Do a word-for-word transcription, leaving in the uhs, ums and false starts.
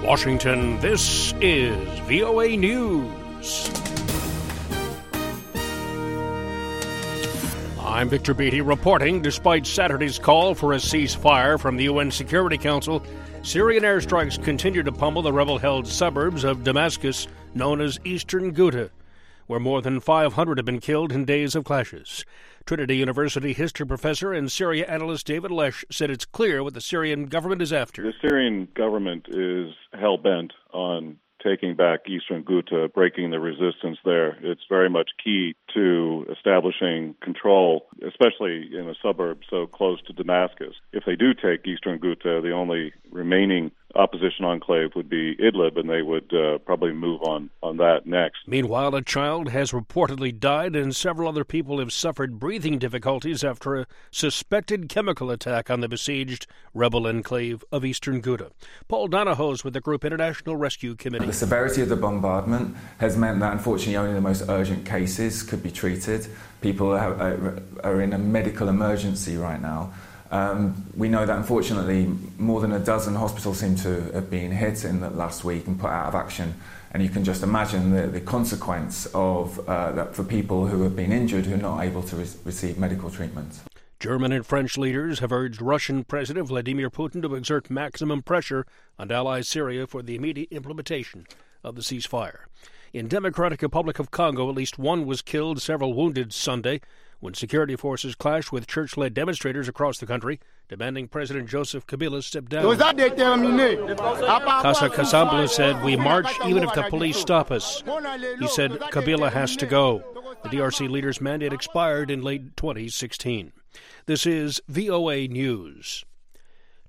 Washington, this is V O A News. I'm Victor Beatty reporting. Despite Saturday's call for a ceasefire from the U N Security Council, Syrian airstrikes continue to pummel the rebel-held suburbs of Damascus, known as Eastern Ghouta, where more than five hundred have been killed in days of clashes. Trinity University history professor and Syria analyst David Lesh said it's clear what the Syrian government is after. The Syrian government is hell-bent on taking back Eastern Ghouta, breaking the resistance there. It's very much key to establishing control, especially in a suburb so close to Damascus. If they do take Eastern Ghouta, the only remaining opposition enclave would be Idlib, and they would uh, probably move on, on that next. Meanwhile, a child has reportedly died and several other people have suffered breathing difficulties after a suspected chemical attack on the besieged rebel enclave of Eastern Ghouta. Paul Donahoe's with the Group International Rescue Committee. The severity of the bombardment has meant that, unfortunately, only the most urgent cases could be treated. People are, are in a medical emergency right now. Um, we know that, unfortunately, more than a dozen hospitals seem to have been hit in the last week and put out of action. And you can just imagine the, the consequence of uh, that for people who have been injured who are not able to re- receive medical treatment. German and French leaders have urged Russian President Vladimir Putin to exert maximum pressure on allied Syria for the immediate implementation of the ceasefire. In Democratic Republic of Congo, at least one was killed, several wounded Sunday, when security forces clashed with church-led demonstrators across the country, demanding President Joseph Kabila step down. Kasa Kasambla said, "We march even if the police stop us." He said Kabila has to go. The D R C leader's mandate expired in late twenty sixteen. This is V O A News.